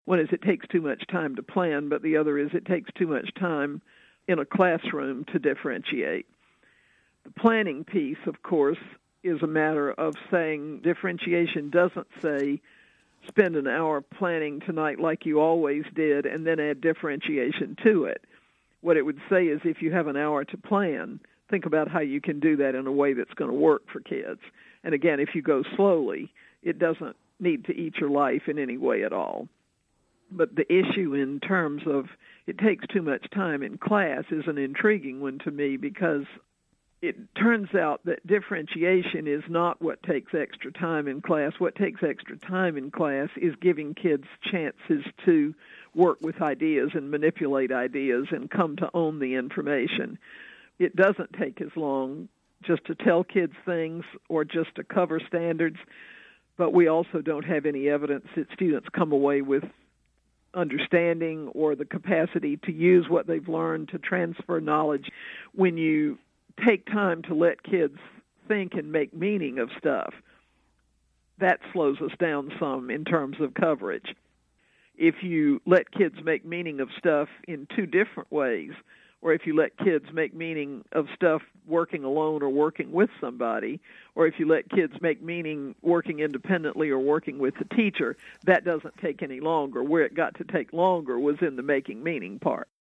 One is it takes too much time to plan, but the other is it takes too much time in a classroom to differentiate. The planning piece, of course, is a matter of saying differentiation doesn't say spend an hour planning tonight like you always did and then add differentiation to it. What it would say is if you have an hour to plan, think about how you can do that in a way that's going to work for kids. And again, if you go slowly, it doesn't need to eat your life in any way at all. But the issue in terms of it takes too much time in class is an intriguing one to me, because it turns out that differentiation is not what takes extra time in class. What takes extra time in class is giving kids chances to work with ideas and manipulate ideas and come to own the information. It doesn't take as long just to tell kids things or just to cover standards, but we also don't have any evidence that students come away with understanding or the capacity to use what they've learned to transfer knowledge. When you take time to let kids think and make meaning of stuff, that slows us down some in terms of coverage. If you let kids make meaning of stuff in two different ways, or if you let kids make meaning of stuff working alone or working with somebody, or if you let kids make meaning working independently or working with the teacher, that doesn't take any longer. Where it got to take longer was in the making meaning part.